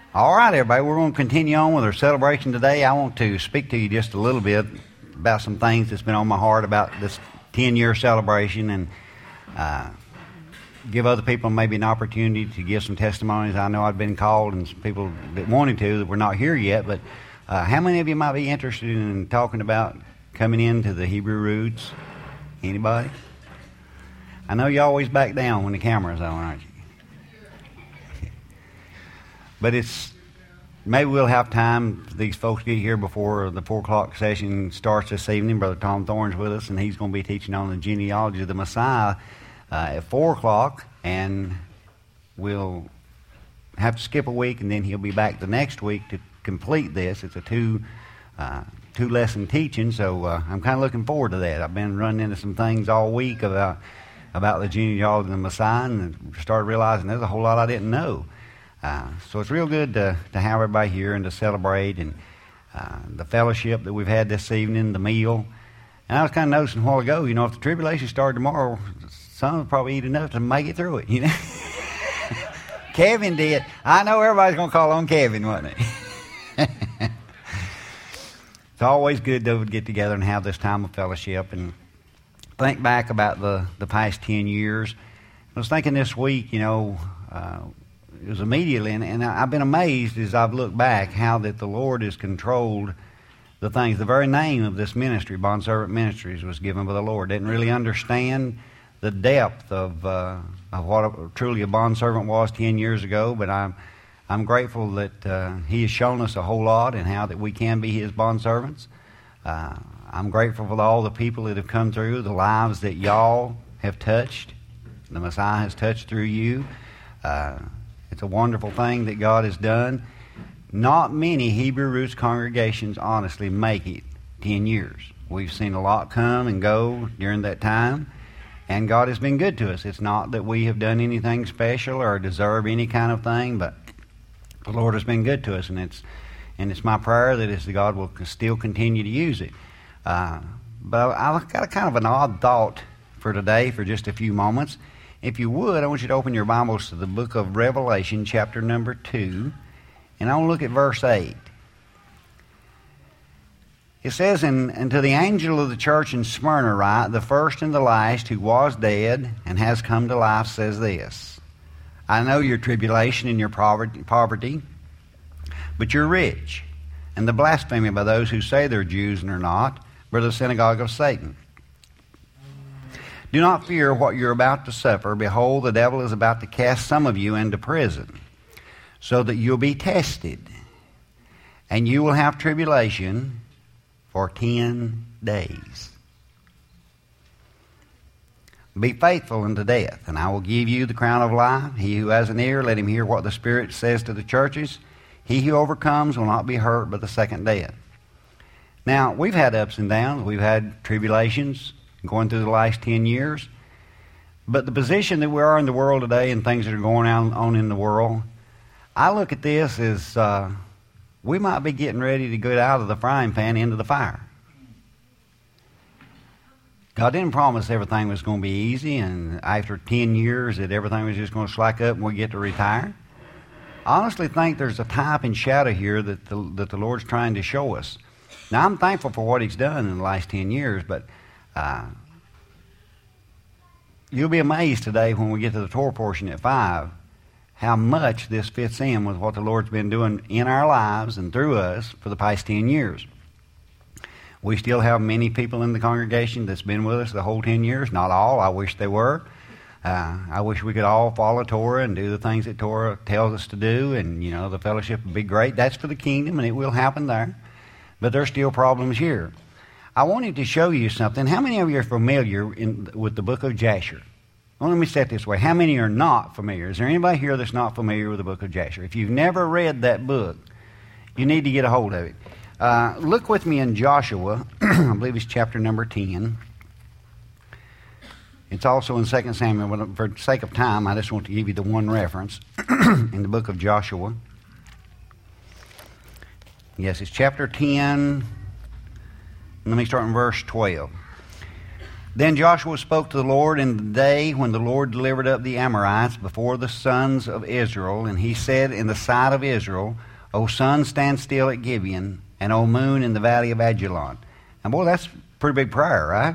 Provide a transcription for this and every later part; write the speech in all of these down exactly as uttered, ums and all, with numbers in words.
All right, everybody, we're going to continue on with our celebration today. I want to speak to you just a little bit about some things that's been on my heart about this ten-year celebration, and uh, give other people maybe an opportunity to give some testimonies. I know I've been called and some people that wanted to that were not here yet, but uh, how many of you might be interested in talking about coming into the Hebrew roots? Anybody? I know you always back down when the camera's on, aren't you? But it's, maybe we'll have time for these folks to get here before the four o'clock session starts this evening. Brother Tom Thorne's with us, and he's going to be teaching on the genealogy of the Messiah uh, at four o'clock, and we'll have to skip a week, and then he'll be back the next week to complete this. It's a two, uh, two lesson teaching, so uh, I'm kind of looking forward to that. I've been running into some things all week about, about the genealogy of the Messiah, and started realizing there's a whole lot I didn't know. Uh, so it's real good to, to have everybody here and to celebrate, and uh, the fellowship that we've had this evening, the meal. And I was kind of noticing a while ago, you know, if the tribulation started tomorrow, some would probably eat enough to make it through it, you know. Kevin did. I know everybody's going to call on Kevin, wasn't it? It's always good to get together and have this time of fellowship and think back about the, the past ten years. I was thinking this week, you know, uh, it was immediately, and, and I've been amazed as I've looked back how that the Lord has controlled the things. The very name of this ministry, Bondservant Ministries, was given by the Lord. Didn't really understand the depth of uh, of what a, truly a bondservant was ten years ago, but I'm I'm grateful that uh, He has shown us a whole lot and how that we can be His bondservants. Uh, I'm grateful for all the people that have come through, the lives that y'all have touched. The Messiah has touched through you. Uh, It's a wonderful thing that God has done. Not many Hebrew Roots congregations honestly make it ten years. We've seen a lot come and go during that time, and God has been good to us. It's not that we have done anything special or deserve any kind of thing, but the Lord has been good to us, and it's and it's my prayer that is that God will still continue to use it. Uh, but I've got a kind of an odd thought for today for just a few moments. If you would, I want you to open your Bibles to the book of Revelation, chapter number two, and I want to look at verse eight. It says, and, and to the angel of the church in Smyrna write, the first and the last who was dead and has come to life says this, I know your tribulation and your poverty, poverty, but you're rich, and the blasphemy by those who say they're Jews and are not, but the synagogue of Satan. Do not fear what you're about to suffer. Behold, the devil is about to cast some of you into prison, so that you'll be tested, and you will have tribulation for ten days. Be faithful unto death, and I will give you the crown of life. He who has an ear, let him hear what the Spirit says to the churches. He who overcomes will not be hurt by the second death. Now, we've had ups and downs. We've had tribulations going through the last ten years. But the position that we are in the world today and things that are going on, on in the world, I look at this as uh, we might be getting ready to get out of the frying pan into the fire. God didn't promise everything was going to be easy and after ten years that everything was just going to slack up and we get to retire. I honestly think there's a type and shadow here that the, that the Lord's trying to show us. Now, I'm thankful for what He's done in the last ten years, but Uh, you'll be amazed today when we get to the Torah portion at five how much this fits in with what the Lord's been doing in our lives and through us for the past ten years. We still have many people in the congregation that's been with us the whole ten years. Not all. I wish they were. Uh, I wish we could all follow Torah and do the things that Torah tells us to do, and, you know, the fellowship would be great. That's for the kingdom, and it will happen there. But there's still problems here. I wanted to show you something. How many of you are familiar in, with the book of Jasher? Well, let me say it this way. How many are not familiar? Is there anybody here that's not familiar with the book of Jasher? If you've never read that book, you need to get a hold of it. Uh, look with me in Joshua. I believe it's chapter number ten. It's also in Second Samuel, but for the sake of time, I just want to give you the one reference in the book of Joshua. Yes, it's chapter ten. Let me start in verse twelve. Then Joshua spoke to the Lord in the day when the Lord delivered up the Amorites before the sons of Israel. And he said in the sight of Israel, O sun, stand still at Gibeon, and O moon in the valley of Ajalon. And boy, that's a pretty big prayer, right?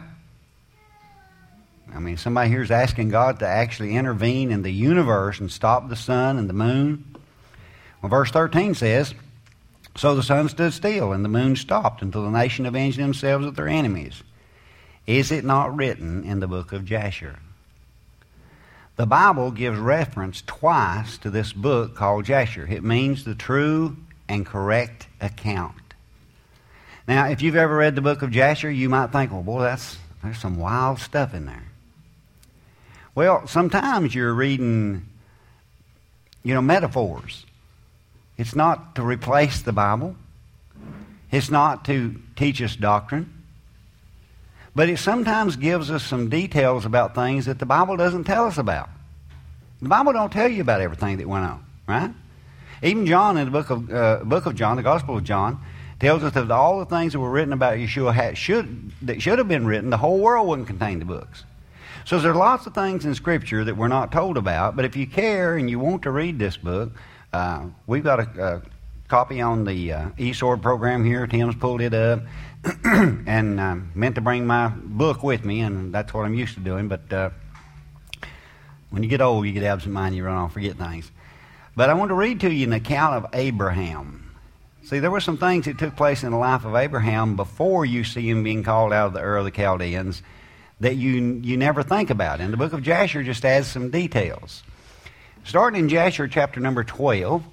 I mean, somebody here is asking God to actually intervene in the universe and stop the sun and the moon. Well, verse thirteen says, So the sun stood still, and the moon stopped, until the nation avenged themselves of their enemies. Is it not written in the book of Jasher? The Bible gives reference twice to this book called Jasher. It means the true and correct account. Now, if you've ever read the book of Jasher, you might think, well, boy, that's there's some wild stuff in there. Well, sometimes you're reading, you know, metaphors. It's not to replace the Bible. It's not to teach us doctrine. But it sometimes gives us some details about things that the Bible doesn't tell us about. The Bible don't tell you about everything that went on, right? Even John in the book of uh, book of John, the Gospel of John, tells us that all the things that were written about Yeshua had, should that should have been written, the whole world wouldn't contain the books. So there's lots of things in Scripture that we're not told about. But if you care and you want to read this book, uh, we've got a, a copy on the uh, eSword program here. Tim's pulled it up. and uh, meant to bring my book with me, and that's what I'm used to doing. But uh, when you get old, you get absent-minded, you run off, forget things. But I want to read to you an account of Abraham. See, there were some things that took place in the life of Abraham before you see him being called out of the Ur of the Chaldeans that you you never think about. And the book of Jasher just adds some details. Starting in Jasher chapter number twelve,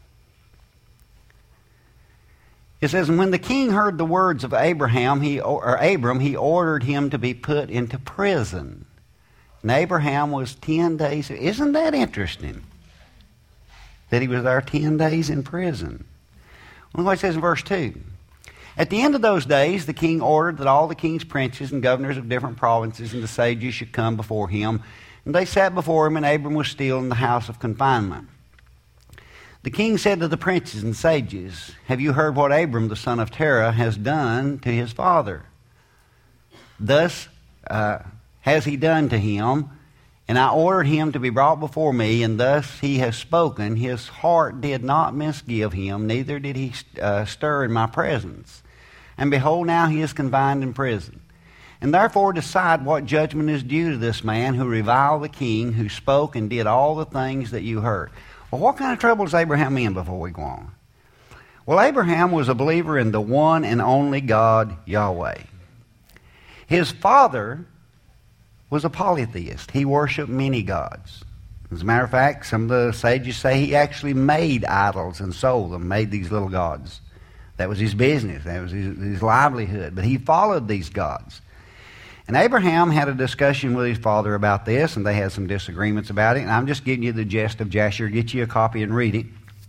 it says, And when the king heard the words of Abraham, he, or Abram, he ordered him to be put into prison. And Abraham was ten days. Isn't that interesting? That he was there ten days in prison. Look what it says in verse two. At the end of those days, the king ordered that all the king's princes and governors of different provinces and the sages should come before him. And they sat before him, and Abram was still in the house of confinement. The king said to the princes and sages, Have you heard what Abram the son of Terah has done to his father? Thus uh, has he done to him, and I ordered him to be brought before me, and thus he has spoken. His heart did not misgive him, neither did he uh, stir in my presence. And behold, now he is confined in prison. And therefore decide what judgment is due to this man who reviled the king, who spoke and did all the things that you heard. Well, what kind of trouble is Abraham in before we go on? Well, Abraham was a believer in the one and only God, Yahweh. His father was a polytheist. He worshiped many gods. As a matter of fact, some of the sages say he actually made idols and sold them, made these little gods. That was his business. That was his, his livelihood. But he followed these gods. And Abraham had a discussion with his father about this, and they had some disagreements about it. And I'm just giving you the gist of Jasher. Get you a copy and read it.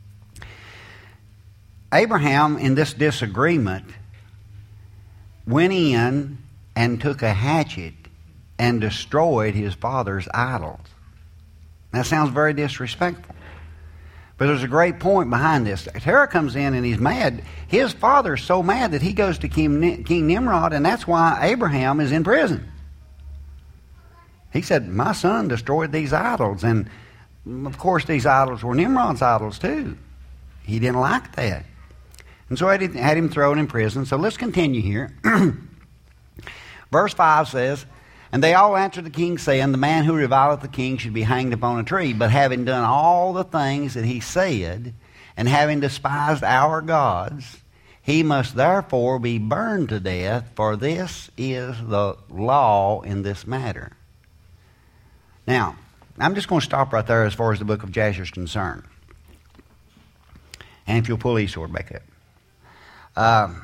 Abraham, in this disagreement, went in and took a hatchet and destroyed his father's idols. That sounds very disrespectful. But there's a great point behind this. Terah comes in and he's mad. His father's so mad that he goes to King, King Nimrod, and that's why Abraham is in prison. He said, my son destroyed these idols. And, of course, these idols were Nimrod's idols, too. He didn't like that. And so he had him thrown in prison. So let's continue here. Verse five says, And they all answered the king, saying, The man who revileth the king should be hanged upon a tree. But having done all the things that he said, and having despised our gods, he must therefore be burned to death, for this is the law in this matter. Now, I'm just going to stop right there as far as the book of Jasher is concerned. And if you'll pull eSword back up. Um,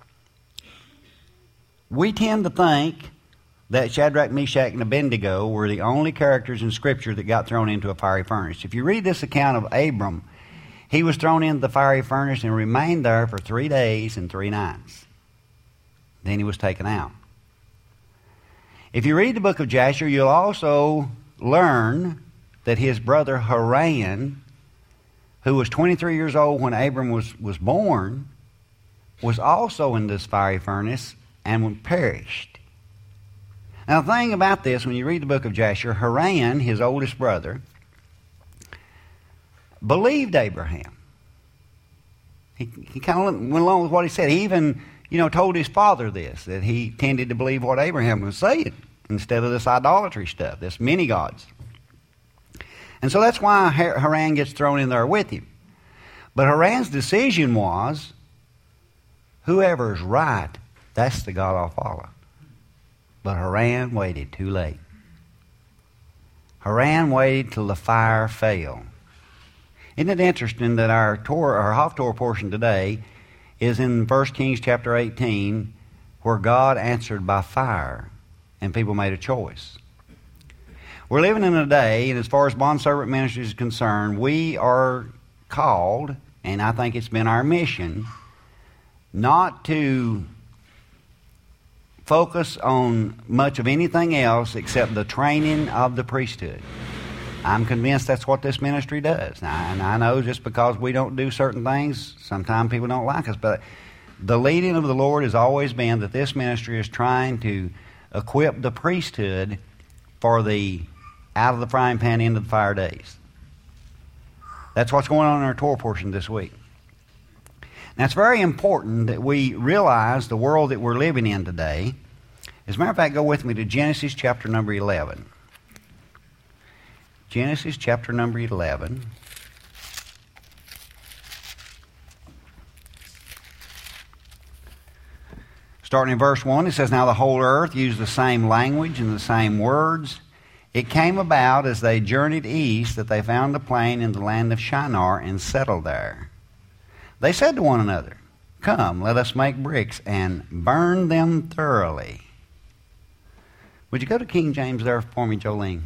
we tend to think that Shadrach, Meshach, and Abednego were the only characters in Scripture that got thrown into a fiery furnace. If you read this account of Abram, he was thrown into the fiery furnace and remained there for three days and three nights. Then he was taken out. If you read the book of Jasher, you'll also learn that his brother Haran, who was twenty-three years old when Abram was, was born, was also in this fiery furnace and perished. Now, the thing about this, when you read the book of Jasher, Haran, his oldest brother, believed Abraham. He, he kind of went along with what he said. He even, you know, told his father this, that he tended to believe what Abraham was saying instead of this idolatry stuff, this many gods. And so that's why Haran gets thrown in there with him. But Haran's decision was, whoever's right, that's the God I'll follow. But Haran waited too late. Haran waited till the fire fell. Isn't it interesting that our Torah, our Haftorah portion today is in First Kings chapter eighteen, where God answered by fire, and people made a choice. We're living in a day, and as far as bondservant ministry is concerned, we are called, and I think it's been our mission, not to focus on much of anything else except the training of the priesthood. I'm convinced that's what this ministry does. Now, and I know just because we don't do certain things, sometimes people don't like us, but the leading of the Lord has always been that this ministry is trying to equip the priesthood for the out of the frying pan into the fire days. That's what's going on in our Torah portion this week. Now, it's very important that we realize the world that we're living in today. As a matter of fact, go with me to Genesis chapter number eleven. Genesis chapter number eleven. Starting in verse one, it says, "Now the whole earth used the same language and the same words. It came about as they journeyed east that they found a plain in the land of Shinar and settled there. They said to one another, 'Come, let us make bricks and burn them thoroughly.'" Would you go to King James there for me, Jolene?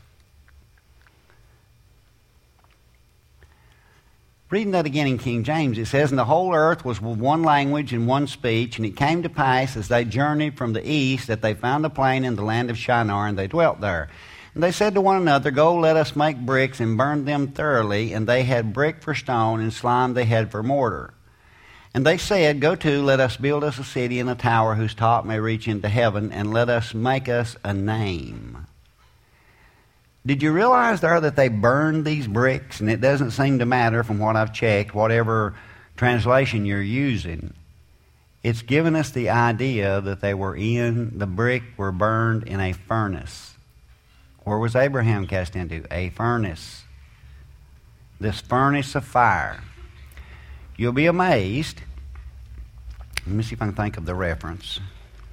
Reading that again in King James, it says, "And the whole earth was with one language and one speech, and it came to pass as they journeyed from the east that they found a plain in the land of Shinar, and they dwelt there. And they said to one another, 'Go, let us make bricks and burn them thoroughly.' And they had brick for stone, and slime they had for mortar. And they said, 'Go to, let us build us a city and a tower whose top may reach into heaven, and let us make us a name.'" Did you realize there that they burned these bricks? And it doesn't seem to matter from what I've checked, whatever translation you're using. It's given us the idea that they were in, the brick were burned in a furnace. Where was Abraham cast into? A furnace. This furnace of fire. You'll be amazed. Let me see if I can think of the reference.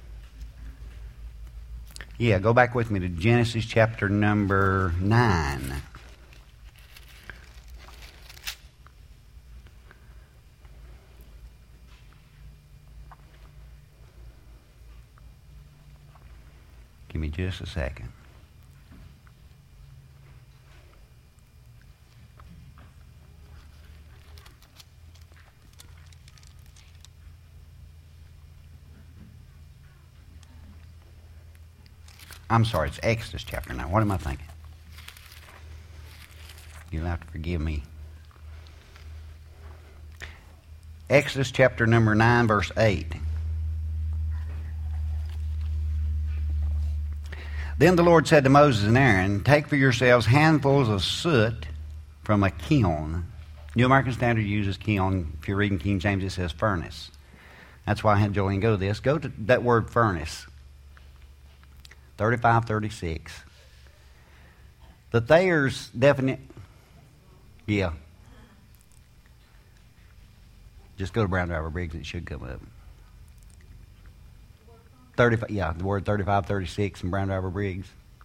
Yeah, go back with me to Genesis chapter number nine. Give me just a second. I'm sorry, it's Exodus chapter nine. What am I thinking? You'll have to forgive me. Exodus chapter number nine, verse eight. "Then the Lord said to Moses and Aaron, 'Take for yourselves handfuls of soot from a kiln.'" New American Standard uses kiln. If you're reading King James, it says furnace. That's why I had Jolene go to this. Go to that word furnace. thirty-five thirty-six. The Thayer's definite, yeah. Just go to Brown Driver Briggs, it should come up. thirty-five, yeah, the word thirty-five thirty-six in Brown Driver Briggs.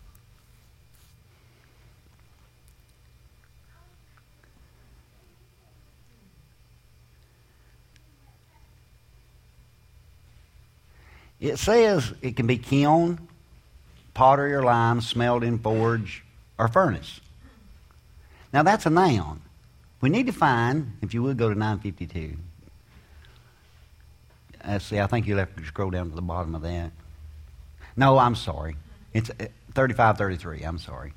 It says it can be kiln, pottery or lime, smelting, forge, or furnace. Now that's a noun. We need to find, if you would go to nine fifty-two. Let's see, I think you'll have to scroll down to the bottom of that. No, I'm sorry. It's thirty-five thirty-three, I'm sorry.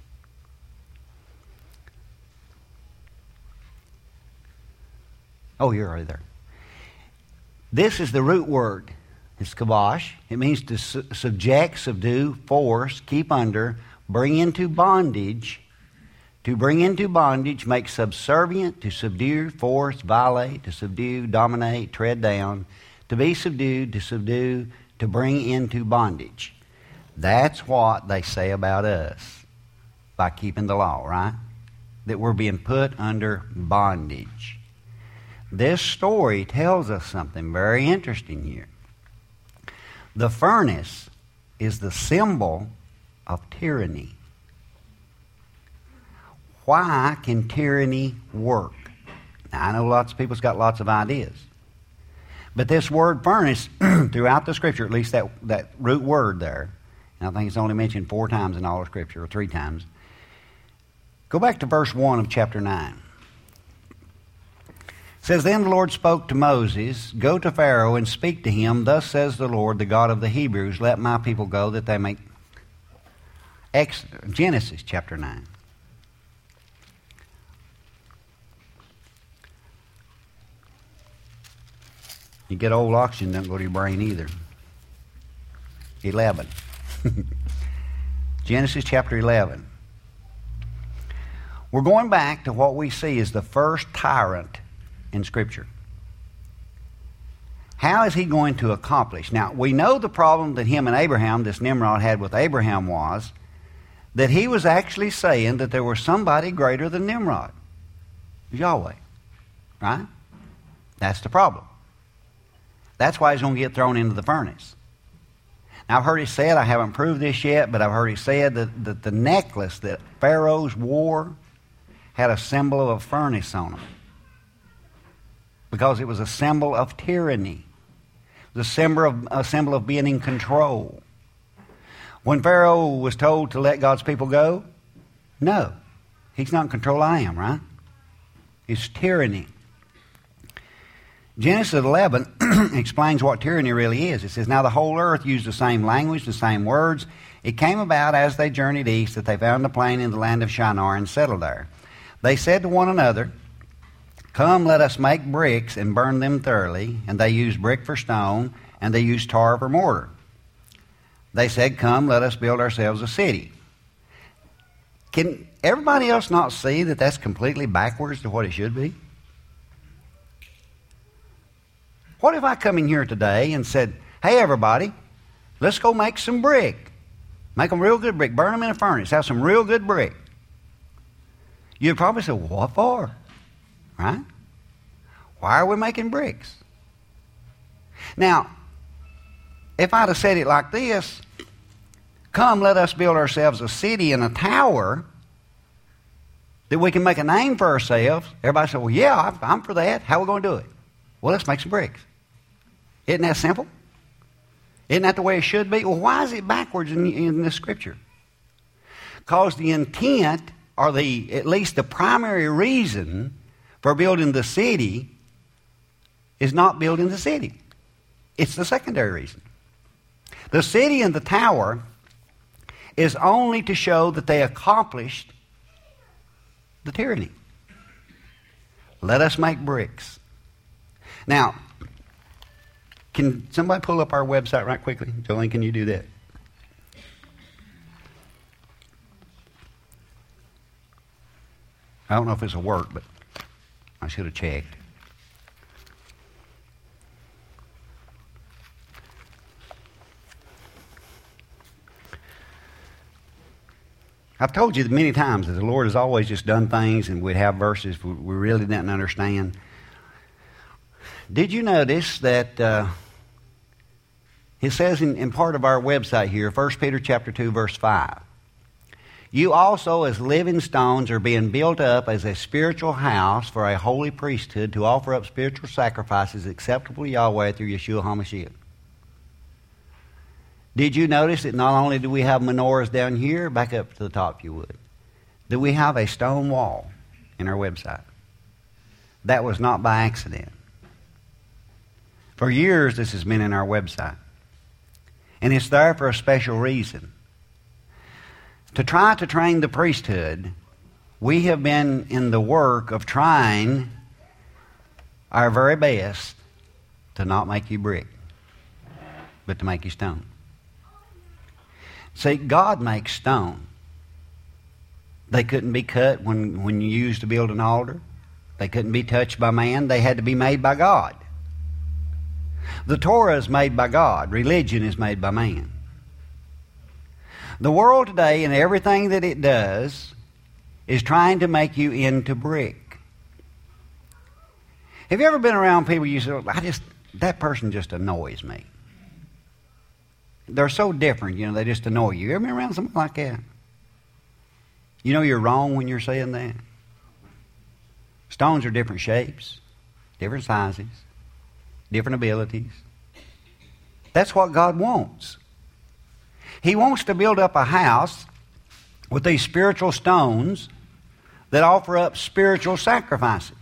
Oh, you're right there. This is the root word. It's kabosh. It means to su- subject, subdue, force, keep under, bring into bondage. To bring into bondage, make subservient, to subdue, force, violate, to subdue, dominate, tread down. To be subdued, to subdue, to bring into bondage. That's what they say about us by keeping the law, right? That we're being put under bondage. This story tells us something very interesting here. The furnace is the symbol of tyranny. Why can tyranny work? Now, I know lots of people's got lots of ideas. But this word furnace, throughout the Scripture, at least that, that root word there, and I think it's only mentioned four times in all of Scripture, or three times. Go back to verse one of chapter nine. It says, Then the Lord spoke to Moses, Go to Pharaoh and speak to him. Thus says the Lord, the God of the Hebrews, Let my people go that they may... Ex- Genesis chapter nine. You get old oxygen, doesn't go to your brain either. eleven. Genesis chapter eleven. We're going back to what we see as the first tyrant in Scripture. How is he going to accomplish? Now, we know the problem that him and Abraham, this Nimrod, had with Abraham was that he was actually saying that there was somebody greater than Nimrod. Yahweh. Right? That's the problem. That's why he's going to get thrown into the furnace. Now, I've heard it said, I haven't proved this yet, but I've heard it said that, that the necklace that pharaohs wore had a symbol of a furnace on it. Because it was a symbol of tyranny. It was a symbol of, a symbol of being in control. When Pharaoh was told to let God's people go, no. He's not in control, I am, right? It's tyranny. Genesis eleven explains what tyranny really is. It says, Now the whole earth used the same language, the same words. It came about as they journeyed east that they found a plain in the land of Shinar and settled there. They said to one another, Come, let us make bricks and burn them thoroughly. And they used brick for stone, and they used tar for mortar. They said, Come, let us build ourselves a city. Can everybody else not see that that's completely backwards to what it should be? What if I come in here today and said, Hey, everybody, let's go make some brick. Make them real good brick. Burn them in a furnace. Have some real good brick. You'd probably say, well, what for? Right? Why are we making bricks? Now, if I'd have said it like this, Come, let us build ourselves a city and a tower that we can make a name for ourselves. Everybody said, well, yeah, I'm for that. How are we going to do it? Well, let's make some bricks. Isn't that simple? Isn't that the way it should be? Well, why is it backwards in, in this Scripture? Because the intent, or the at least the primary reason for building the city is not building the city. It's the secondary reason. The city and the tower is only to show that they accomplished the tyranny. Let us make bricks. Now, can somebody pull up our website right quickly? Jolene, can you do that? I don't know if this will work, but I should have checked. I've told you many times that the Lord has always just done things and we'd have verses we really didn't understand. Did you notice that uh, it says in, in part of our website here, First Peter chapter two, verse five, you also as living stones are being built up as a spiritual house for a holy priesthood to offer up spiritual sacrifices acceptable to Yahweh through Yeshua HaMashiach. Did you notice that not only do we have menorahs down here, back up to the top if you would, that we have a stone wall in our website? That was not by accident. For years this has been in our website. And it's there for a special reason. To try to train the priesthood, we have been in the work of trying our very best to not make you brick. but to make you stone. See, God makes stone. They couldn't be cut when, when used to build an altar. They couldn't be touched by man. They had to be made by God. The Torah is made by God. Religion is made by man. The world today and everything that it does is trying to make you into brick. Have you ever been around people you say, I just, that person just annoys me? They're so different, you know, they just annoy you. You ever been around something like that? You know you're wrong when you're saying that. Stones are different shapes, different sizes, different abilities. That's what God wants. He wants to build up a house with these spiritual stones that offer up spiritual sacrifices.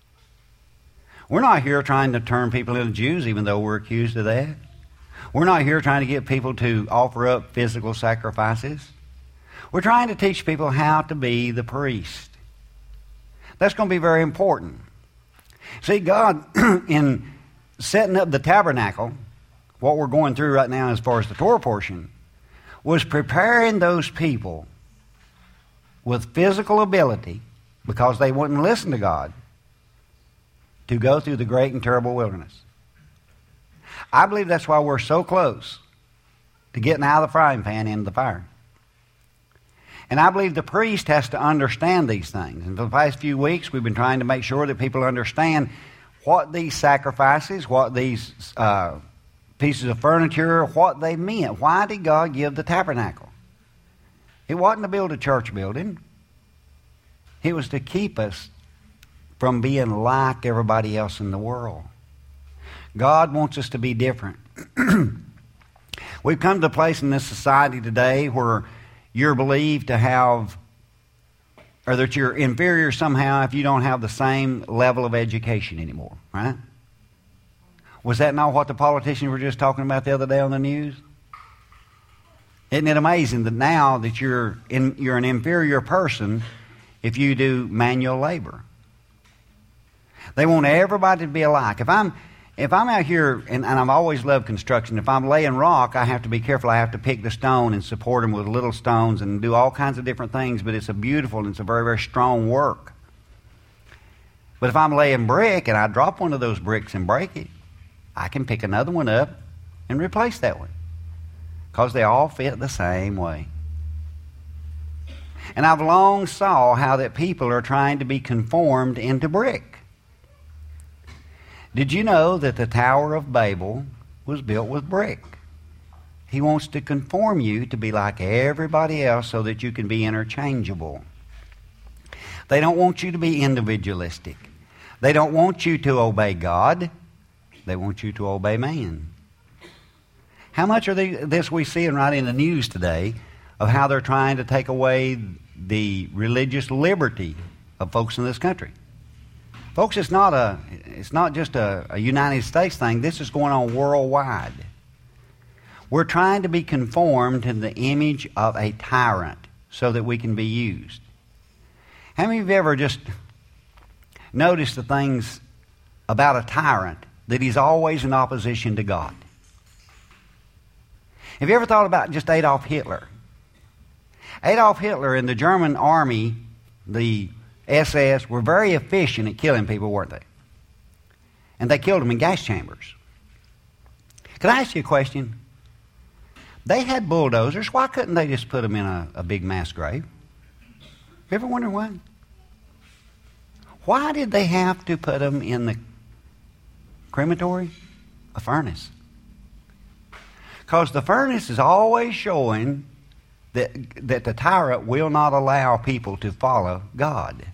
We're not here trying to turn people into Jews, even though we're accused of that. We're not here trying to get people to offer up physical sacrifices. We're trying to teach people how to be the priest. That's going to be very important. See, God, in setting up the tabernacle, what we're going through right now as far as the Torah portion, was preparing those people with physical ability, because they wouldn't listen to God, to go through the great and terrible wilderness. I believe that's why we're so close to getting out of the frying pan into the fire. And I believe the priest has to understand these things. And for the past few weeks, we've been trying to make sure that people understand what these sacrifices, what these uh, pieces of furniture, what they meant. Why did God give the tabernacle? It wasn't to build a church building. It was to keep us from being like everybody else in the world. God wants us to be different. We've come to a place in this society today where you're believed to have, or that you're inferior somehow if you don't have the same level of education anymore, right? Was that not what the politicians were just talking about the other day on the news? Isn't it amazing that now that you're in, you're an inferior person if you do manual labor? They want everybody to be alike. If I'm if I'm out here, and, and I've always loved construction, if I'm laying rock, I have to be careful. I have to pick the stone and support them with little stones and do all kinds of different things, but it's a beautiful and it's a very, very strong work. But if I'm laying brick and I drop one of those bricks and break it, I can pick another one up and replace that one, because they all fit the same way. And I've long saw how that people are trying to be conformed into brick. Did you know that the Tower of Babel was built with brick? He wants to conform you to be like everybody else so that you can be interchangeable. They don't want you to be individualistic. They don't want you to obey God. They want you to obey man. How much of the, this we see right in the news today of how they're trying to take away the religious liberty of folks in this country? Folks, it's not a it's not just a, a United States thing. This is going on worldwide. We're trying to be conformed to the image of a tyrant so that we can be used. How many of you ever just noticed the things about a tyrant, that he's always in opposition to God? Have you ever thought about just Adolf Hitler? Adolf Hitler and the German army, the S S, were very efficient at killing people, weren't they? And they killed them in gas chambers. Can I ask you a question? They had bulldozers. Why couldn't they just put them in a, a big mass grave? You ever wonder why? Why did they have to put them in the crematory? A furnace. Because the furnace is always showing that, that the tyrant will not allow people to follow God.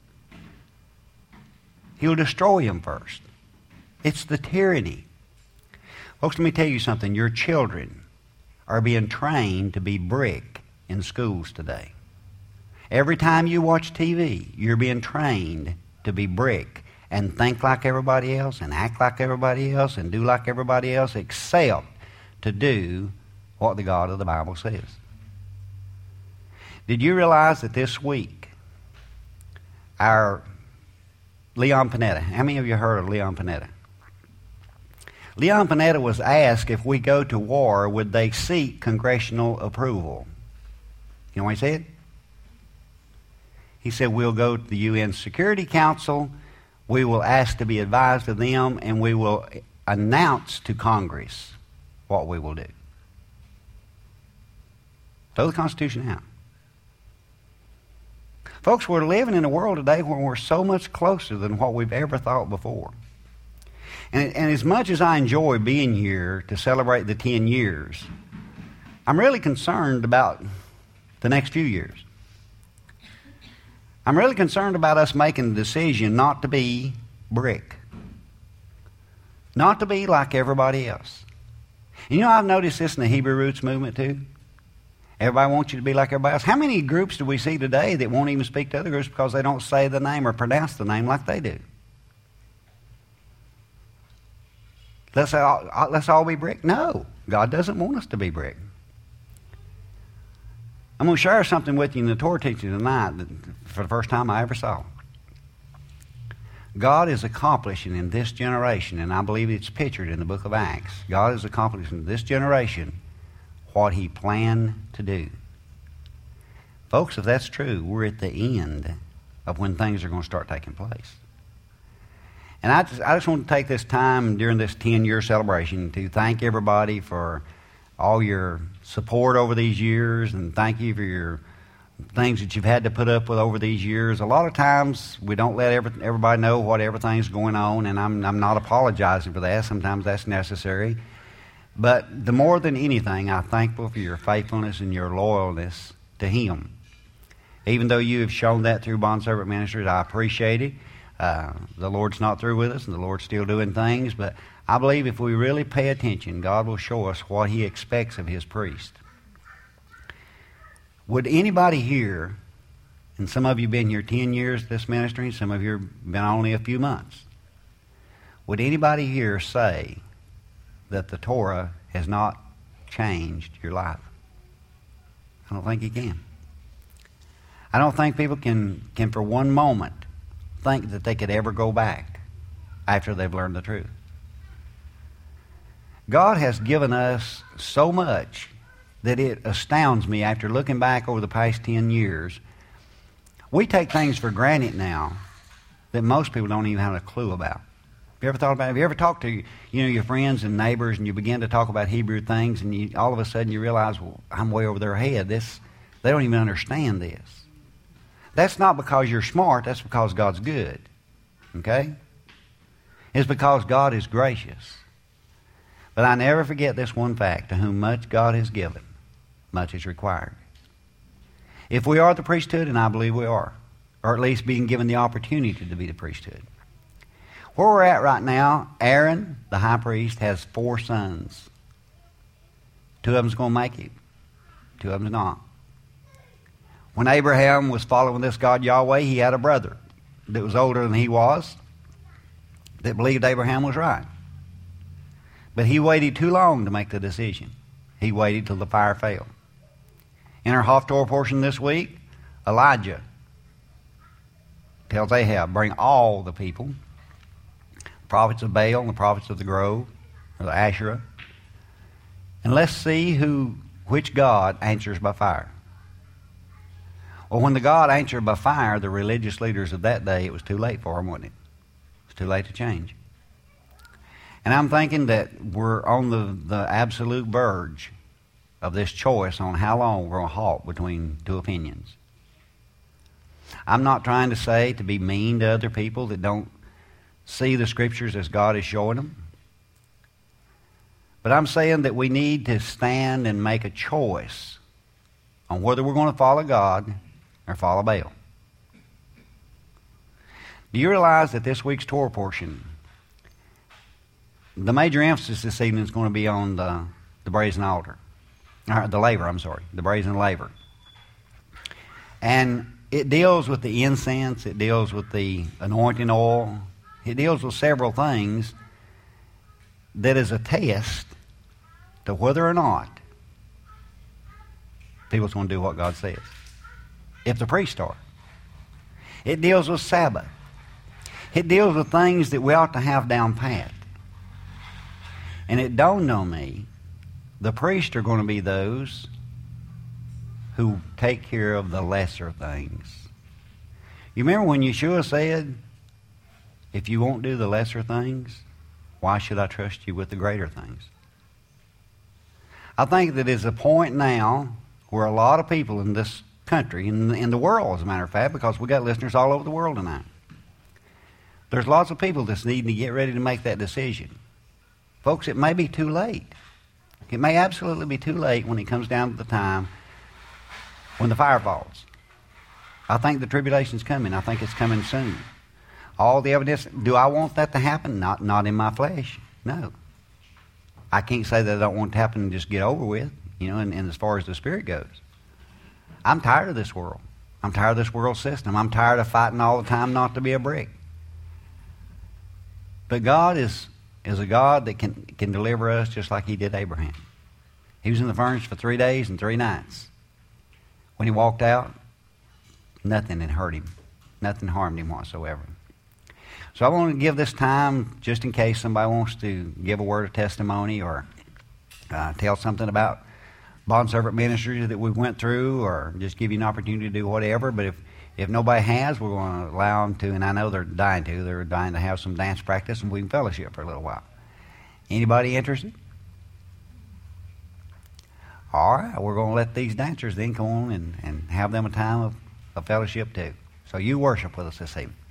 He'll destroy them first. It's the tyranny. Folks, let me tell you something. Your children are being trained to be brick in schools today. Every time you watch T V, you're being trained to be brick and think like everybody else and act like everybody else and do like everybody else, except to do what the God of the Bible says. Did you realize that this week, our Leon Panetta, how many of you heard of Leon Panetta? Leon Panetta was asked if we go to war, would they seek congressional approval? You know what he said? He said, we'll go to the U N Security Council, we will ask to be advised of them, and we will announce to Congress what we will do. Throw the Constitution out. Folks, we're living in a world today where we're so much closer than what we've ever thought before. And, and as much as I enjoy being here to celebrate the ten years, I'm really concerned about the next few years. I'm really concerned about us making the decision not to be brick. Not to be like everybody else. You know, I've noticed this in the Hebrew Roots movement too. Everybody wants you to be like everybody else. How many groups do we see today that won't even speak to other groups because they don't say the name or pronounce the name like they do? Let's all, let's all be brick. No, God doesn't want us to be brick. I'm going to share something with you in the Torah teaching tonight that for the first time I ever saw. God is accomplishing in this generation, and I believe it's pictured in the book of Acts. God is accomplishing in this generation what He planned to do. Folks, if that's true, we're at the end of when things are going to start taking place. And I just, I just want to take this time during this ten-year celebration to thank everybody for all your support over these years, and thank you for your things that you've had to put up with over these years. A lot of times we don't let every, everybody know what everything's going on, and I'm, I'm not apologizing for that. Sometimes that's necessary. But the more than anything, I'm thankful for your faithfulness and your loyalness to Him. Even though you have shown that through Bondservant Ministries, I appreciate it. Uh, the Lord's not through with us, and the Lord's still doing things, but I believe if we really pay attention, God will show us what He expects of His priest. Would anybody here, and some of you have been here ten years, this ministry, some of you have been only a few months, would anybody here say that the Torah has not changed your life? I don't think you can. I don't think people can, can for one moment think that they could ever go back after they've learned the truth. God has given us so much that it astounds me after looking back over the past ten years. We take things for granted now that most people don't even have a clue about. Have you ever thought about it? Have you ever talked to you know, your friends and neighbors, and you begin to talk about Hebrew things, and you, all of a sudden you realize, well, I'm way over their head. This, they don't even understand this. That's not because you're smart. That's because God's good. Okay? It's because God is gracious. But I never forget this one fact: to whom much God has given, much is required. If we are the priesthood, and I believe we are, or at least being given the opportunity to be the priesthood. Where we're at right now, Aaron, the high priest, has four sons. Two of them's going to make it. Two of them's not. When Abraham was following this God Yahweh, he had a brother that was older than he was, that believed Abraham was right. But he waited too long to make the decision. He waited till the fire fell. In our Haftorah portion this week, Elijah tells Ahab, bring all the people, the prophets of Baal and the prophets of the grove, or the Asherah, and let's see who, which God answers by fire. Well, when the God answered by fire, the religious leaders of that day, it was too late for them, wasn't it? It was too late to change. And I'm thinking that we're on the, the absolute verge of this choice on how long we're going to halt between two opinions. I'm not trying to say to be mean to other people that don't see the Scriptures as God is showing them. But I'm saying that we need to stand and make a choice on whether we're going to follow God or follow Baal. Do you realize that this week's Torah portion, the major emphasis this evening is going to be on the, the brazen altar. Or the laver, I'm sorry. The brazen laver. And it deals with the incense. It deals with the anointing oil. It deals with several things that is a test to whether or not people's going to do what God says. If the priests are. It deals with Sabbath. It deals with things that we ought to have down pat. And it dawned on me, the priests are going to be those who take care of the lesser things. You remember when Yeshua said, if you won't do the lesser things, why should I trust you with the greater things? I think that it's a point now where a lot of people in this country, in, in the world as a matter of fact, because we got listeners all over the world tonight, there's lots of people that's needing to get ready to make that decision. Folks, it may be too late. It may absolutely be too late when it comes down to the time when the fire falls. I think the tribulation's coming. I think it's coming soon. All the evidence, do I want that to happen? Not, not in my flesh. No. I can't say that I don't want it to happen and just get over with, you know, and, and as far as the Spirit goes. I'm tired of this world. I'm tired of this world system. I'm tired of fighting all the time not to be a brick. But God is, is a God that can, can deliver us just like He did Abraham. He was in the furnace for three days and three nights. When he walked out, nothing had hurt him. Nothing harmed him whatsoever. So I want to give this time just in case somebody wants to give a word of testimony or uh, tell something about bondservant ministry that we went through, or just give you an opportunity to do whatever. But if, if nobody has, we're going to allow them to, and I know they're dying to. They're dying to have some dance practice, and we can fellowship for a little while. Anybody interested? All right, we're going to let these dancers then come on and, and have them a time of, of fellowship too. So you worship with us this evening.